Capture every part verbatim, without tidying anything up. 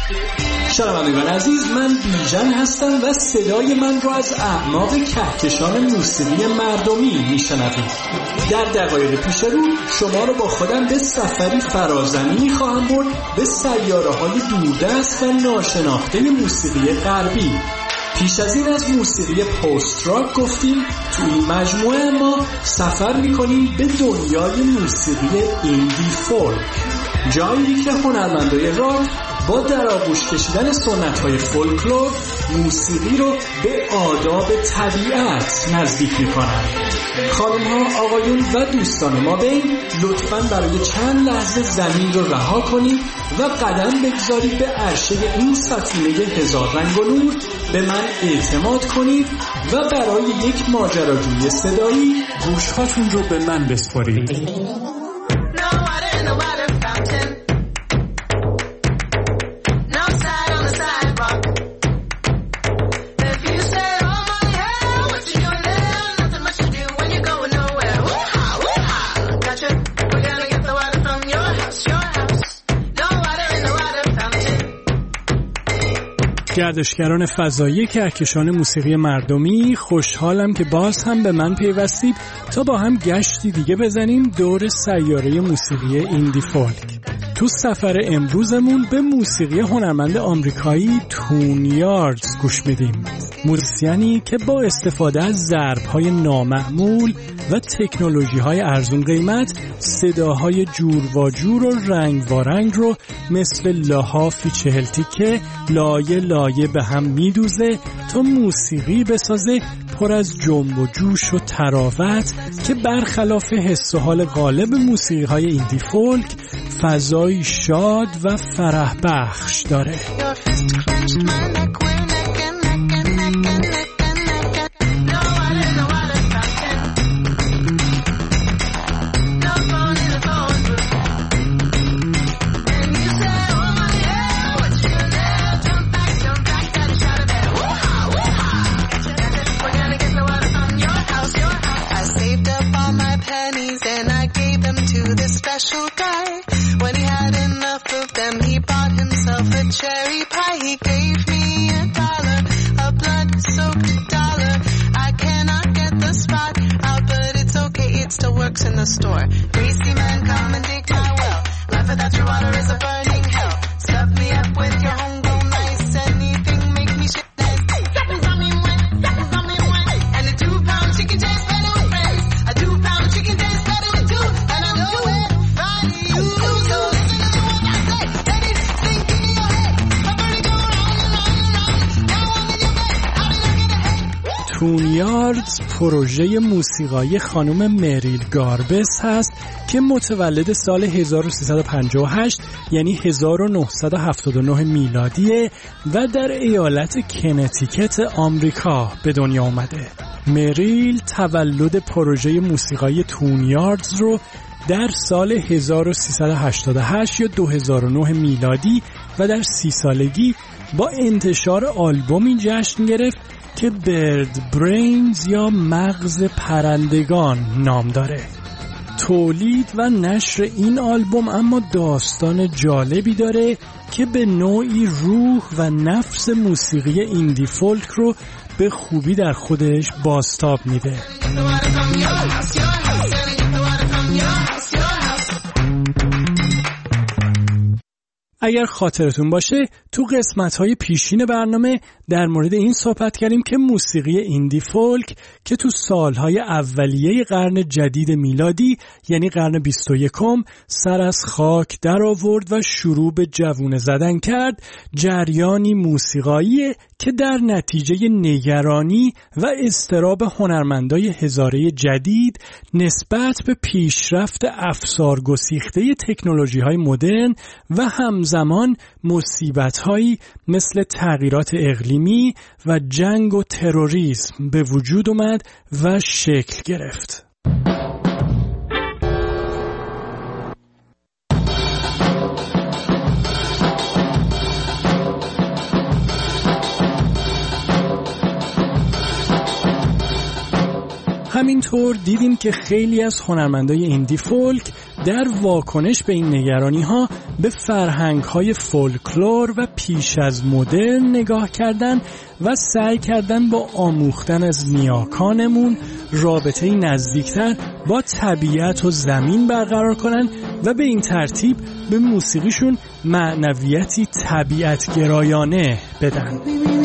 شنوندگان عزیز، من بیژن هستم و صدای من را از اعماق کهکشان موسیقی مردمی میشنوید. در دقایق پیش رو شما رو با خودم به سفری فرازمینی خواهم برد به سیاره‌های دوردست و ناشناخته موسیقی غربی. پیش از این از موسیقی پست راک گفتیم. تو این مجموعه ما سفر میکنیم به دنیای موسیقی ایندی فولک، جایی که هنرمندای راک با در آغوش کشیدن سنت‌های فولکلور موسیقی رو به آداب طبیعت نزدیک می‌کنند. خانم‌ها، آقایون و دوستان ما بین، لطفاً برای چند لحظه زمین رو رها کنید و قدم بگذارید به عرشه این سفینه هزار رنگ و نور. به من اعتماد کنید و برای یک ماجراجوی صدایی گوش‌هاتون رو به من بسپارید. گردشگران فضایی کهکشان موسیقی مردمی، خوشحالم که باز هم به من پیوستید تا با هم گشتی دیگه بزنیم دور سیاره موسیقی ایندی فولک. تو سفر امروزمون به موسیقی هنرمند آمریکایی تون یاردز گوش میدیم. موزیسیانی که با استفاده از ضرب‌های نامعمول و تکنولوژی‌های ارزون قیمت صداهای جور و جور و رنگ و رنگ رو مثل لحافی چهل تیکه لایه لایه به هم میدوزه تا موسیقی بسازه پر از جنب و جوش و تراوت که برخلاف حس و حال غالب موسیقی‌های ایندی فولک فضایی شاد و فرح بخش داره. Special guy, when he had enough of them, he bought himself a cherry pie. He gave me a dollar, a blood-soaked dollar. I cannot get the spot out, but it's okay, it still works in the store. Greasy man, come and dig my well. Life without your water is a burning hell. Stuff me up with your homegrown nice, anything make me shit nice. Seconds on me wet, seconds on me wet. And a two-pound chicken tastes better with friends. A two-pound chicken tastes better with two, and I'm doing it. تون یاردز پروژه موسیقایی خانم مریل گاربس هست که متولد سال هزار و سیصد و پنجاه و هشت یعنی هزار و نهصد و هفتاد و نه میلادیه و در ایالت کنتیکت آمریکا به دنیا اومده. مریل تولد پروژه موسیقایی تون یاردز رو در سال هزار و سیصد و هشتاد و هشت یا دو هزار و نه میلادی و در سی سالگی با انتشار آلبومی جشن گرفت که برد برینز یا مغز پرندگان نام داره. تولید و نشر این آلبوم اما داستان جالبی داره که به نوعی روح و نفس موسیقی ایندی فولک رو به خوبی در خودش بازتاب میده. اگر خاطرتون باشه تو قسمت‌های پیشین برنامه در مورد این صحبت کردیم که موسیقی ایندی فولک که تو سالهای اولیه قرن جدید میلادی یعنی قرن بیست و یکم سر از خاک در آورد و شروع به جوونه زدن کرد، جریانی موسیقاییه که در نتیجه نگرانی و اضطراب هنرمندای هزاره جدید نسبت به پیشرفت افسارگسیخته تکنولوژی‌های مدرن و همزمان مصیبت‌هایی مثل تغییرات اقلیمی و جنگ و تروریسم به وجود اومد و شکل گرفت. همینطور دیدیم که خیلی از هنرمندای ایندی فولک در واکنش به این نگرانی ها به فرهنگ‌های فولکلور و پیش از مدرن نگاه کردن و سعی کردن با آموختن از نیاکانمون رابطه‌ای نزدیکتر با طبیعت و زمین برقرار کنن و به این ترتیب به موسیقیشون معنویتی طبیعت گرایانه بدن.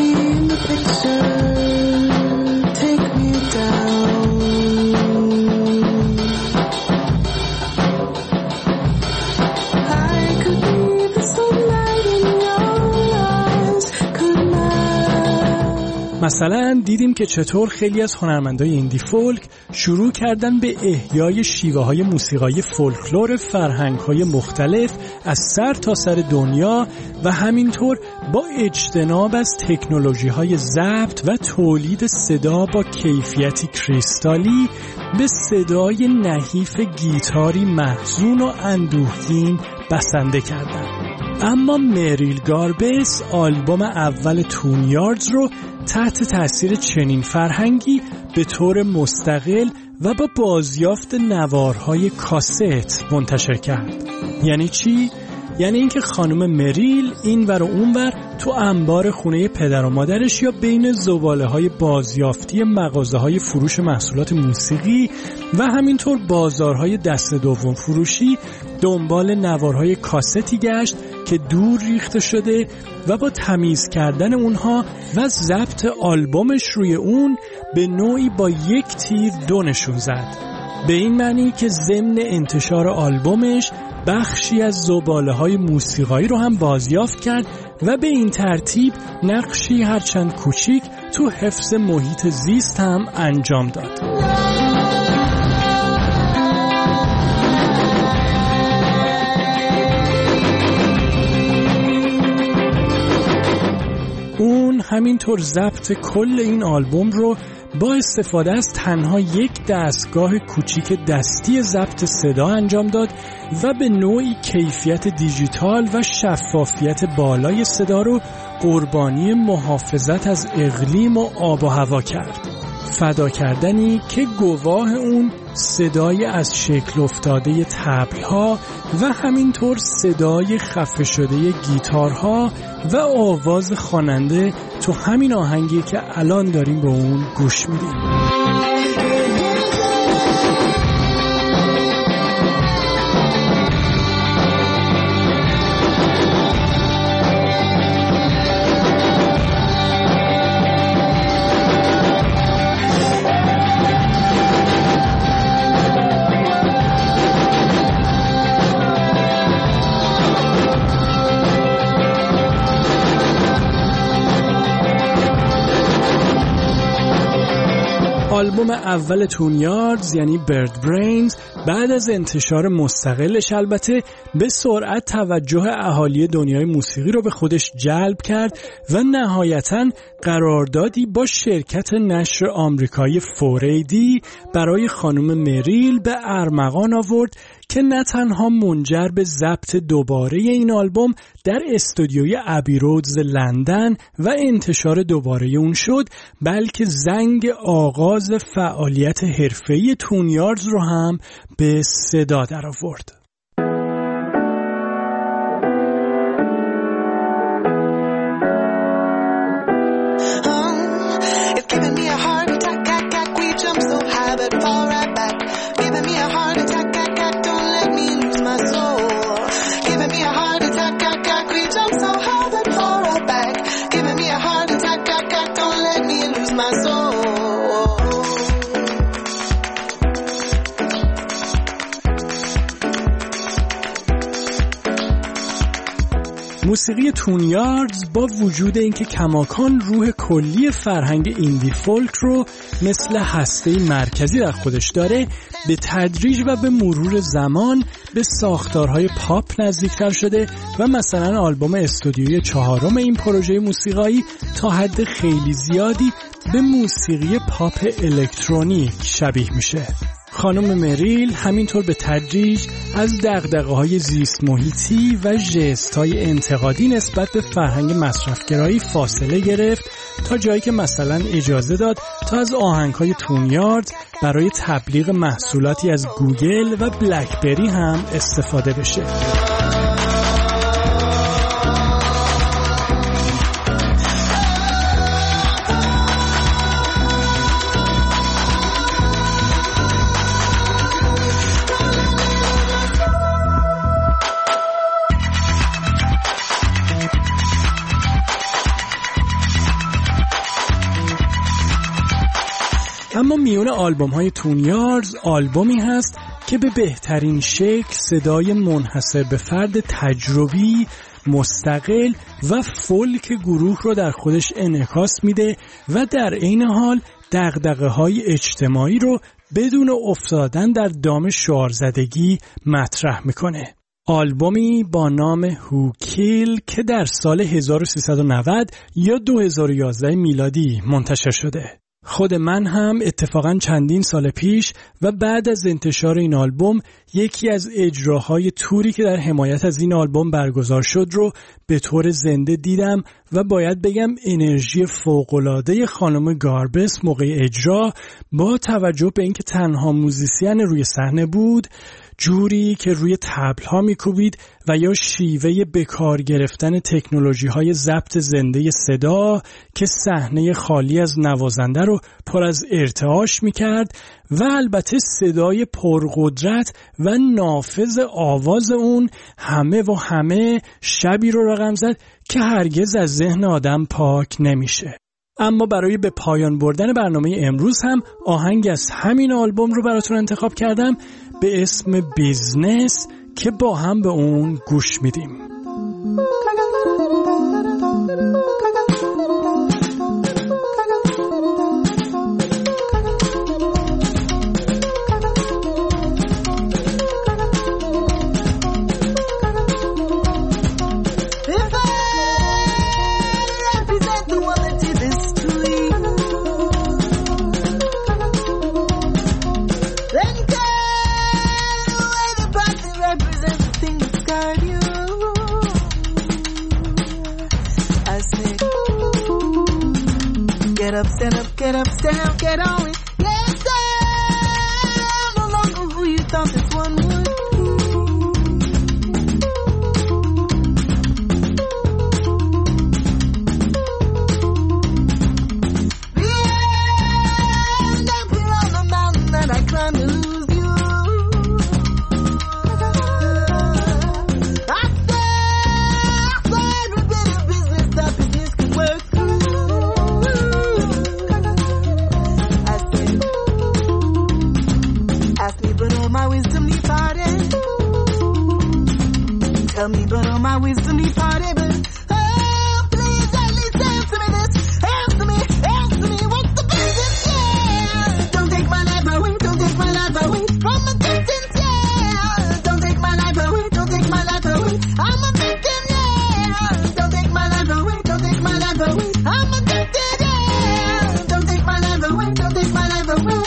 مثلا دیدیم که چطور خیلی از هنرمندای ایندی فولک شروع کردن به احیای شیوه‌های موسیقایی فولکلور فرهنگ‌های مختلف از سر تا سر دنیا و همینطور با اجتناب از تکنولوژی‌های ضبط و تولید صدا با کیفیتی کریستالی به صدای نحیف گیتاری محزون و اندوهگین بسنده کردند. اما مریل گاربس آلبوم اول تون یاردز رو تحت تاثیر چنین فرهنگی به طور مستقل و با بازیافت نوارهای کاست منتشر کرد. یعنی چی؟ یعنی اینکه خانم مریل این ور و اون ور تو انبار خونه پدر و مادرش یا بین زباله‌های بازیافتی مغازه‌های فروش محصولات موسیقی و همینطور بازارهای دست دوم فروشی دنبال نوارهای کاستی گشت که دور ریخته شده و با تمیز کردن اونها و ضبط آلبومش روی اون به نوعی با یک تیر دو نشون زد. به این معنی که ضمن انتشار آلبومش بخشی از زباله‌های موسیقایی رو هم بازیافت کرد و به این ترتیب نقشی هرچند کوچیک تو حفظ محیط زیست هم انجام داد. اون همینطور ضبط کل این آلبوم رو با استفاده از تنها یک دستگاه کوچیک دستی ضبط صدا انجام داد و به نوعی کیفیت دیجیتال و شفافیت بالای صدا رو قربانی محافظت از اقلیم و آب و هوا کرد. فدا کردنی که گواه اون صدای از شکل افتاده طبل‌ها و همینطور صدای خفه شده گیتارها و آواز خواننده تو همین آهنگی که الان داریم به اون گوش میدیم. آلبوم اول تون یاردز یعنی برد برینز بعد از انتشار مستقلش البته به سرعت توجه اهالی دنیای موسیقی رو به خودش جلب کرد و نهایتاً قراردادی با شرکت نشر آمریکایی فوریدی برای خانم مریل به ارمغان آورد که نه تنها منجر به ضبط دوباره این آلبوم در استودیوی ابی رودز لندن و انتشار دوباره اون شد، بلکه زنگ آغاز فعالیت حرفه‌ای تون یاردز رو هم به صدا در آورد. موسیقی تون یاردز با وجود اینکه کماکان روح کلی فرهنگ ایندی فولک رو مثل هسته مرکزی در خودش داره، به تدریج و به مرور زمان به ساختارهای پاپ نزدیکتر شده و مثلا آلبوم استودیویی چهارم این پروژه موسیقایی تا حد خیلی زیادی به موسیقی پاپ الکترونیک شبیه میشه. خانم مریل همینطور به تدریج از دغدغه‌های زیست محیطی و ژست‌های انتقادی نسبت به فرهنگ مصرفگرایی فاصله گرفت تا جایی که مثلا اجازه داد تا از آهنگ‌های تون یاردز برای تبلیغ محصولاتی از گوگل و بلکبری هم استفاده بشه. اما میون آلبوم های تونیارز آلبومی هست که به بهترین شکل صدای منحصر به فرد تجربی، مستقل و فولک گروه رو در خودش انعکاس میده و در عین حال دغدغه‌های اجتماعی رو بدون افتادن در دام شعارزدگی مطرح میکنه. آلبومی با نام Who Kill که در سال هزار و سیصد و نود یا دو هزار و یازده میلادی منتشر شده. خود من هم اتفاقاً چندین سال پیش و بعد از انتشار این آلبوم یکی از اجراهای توری که در حمایت از این آلبوم برگزار شد رو به طور زنده دیدم و باید بگم انرژی فوق‌العاده خانم گاربس موقع اجرا با توجه به اینکه تنها موزیسین روی صحنه بود، جوری که روی طبل‌ها می‌کوبید و یا شیوه به کار گرفتن تکنولوژی‌های ضبط زنده صدا که صحنه خالی از نوازنده رو پر از ارتعاش می‌کرد و البته صدای پرقدرت و نافذ آواز اون همه و همه شبی رو رقم زد که هرگز از ذهن آدم پاک نمیشه. اما برای به پایان بردن برنامه امروز هم آهنگ از همین آلبوم رو براتون انتخاب کردم به اسم بیزنس که با هم به اون گوش میدیم. Get up, stand up, get up, stand up, get on it. Yes, sir. I'm no longer who you thought this one would be. Behind up here on the mountain that I climbed to lose you. I saw, I saw every bit of business that business could work through. Tell me, but all my wisdom departed. But oh, please at least answer me this. Answer me, answer me. What's the business? Yeah. Don't take my life away. Don't take my life away from a distance. Yeah. Don't take my life away. Don't take my life away. I'm a victim. Yeah. Don't take my life away. Don't take my life away. I'm addicted. Yeah. Don't take my life away. Don't take my life away.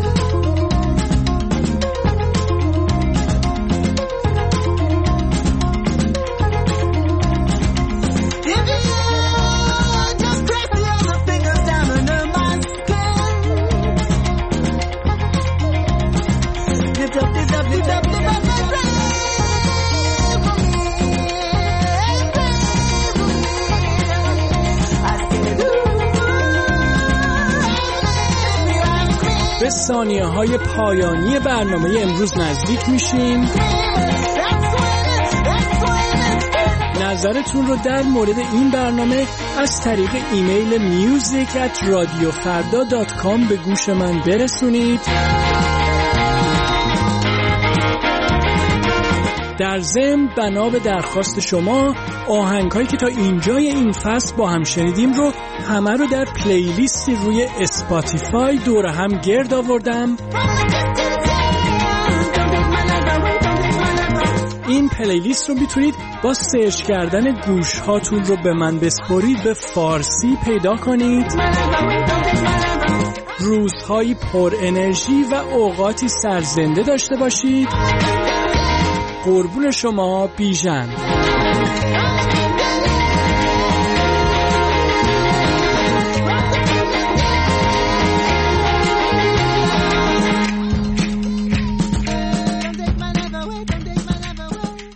به ثانیه های پایانی برنامه امروز نزدیک میشیم. نظرتون رو در مورد این برنامه از طریق ایمیل میوزیک ات رادیو فردا دات کام به گوش من برسونید. در ضمن بنا به درخواست شما آهنگ‌هایی که تا اینجای این فصل با هم شنیدیم رو همه رو در پلیلیستی روی اسپاتیفای دور هم گرد آوردم. این پلیلیست رو میتونید با سرچ کردن گوش هاتون رو به من بسپارید به فارسی پیدا کنید. روزهایی پر انرژی و اوقاتی سرزنده داشته باشید. قربون شما، بیژن.